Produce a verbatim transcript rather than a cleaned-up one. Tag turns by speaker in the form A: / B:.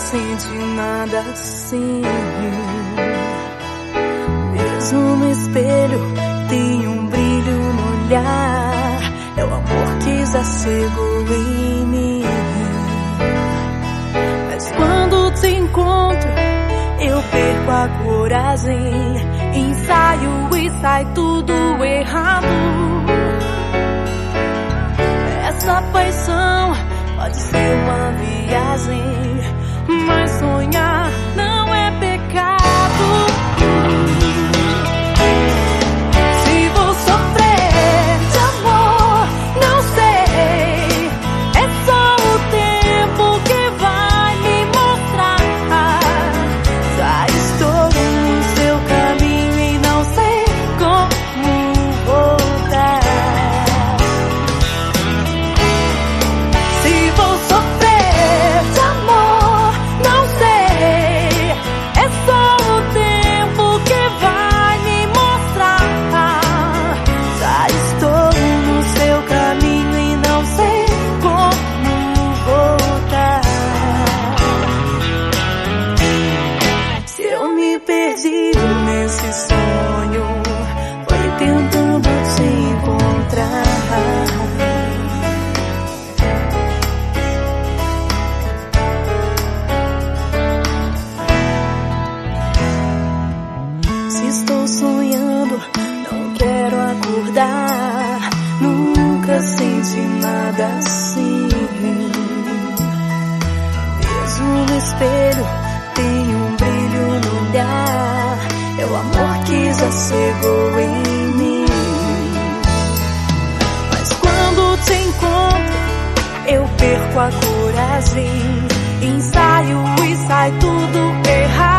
A: sente nada assim. Mesmo no espelho tem um brilho no olhar, é o amor que já chegou em mim. Mas quando te encontro eu perco a coragem, ensaio e sai tudo errado. Essa paixão pode ser uma viagem, mas sonhar não é pecado. Se vou sofrer de amor, não sei, é só o tempo que vai me mostrar. Já estou no seu caminho e não sei como voltar. Se vou sofrer de amor, não sei, é só o tempo que vai me mostrar. Já estou no seu caminho e não sei como voltar. Se eu me perdi nesse sonho, foi tentando te encontrar. Se estou sonhando, não quero acordar. Nunca senti nada assim. Mesmo no espelho tem um brilho no olhar, é o amor que já chegou em mim. Mas quando te encontro eu perco a coragem, ensaio e sai tudo errado.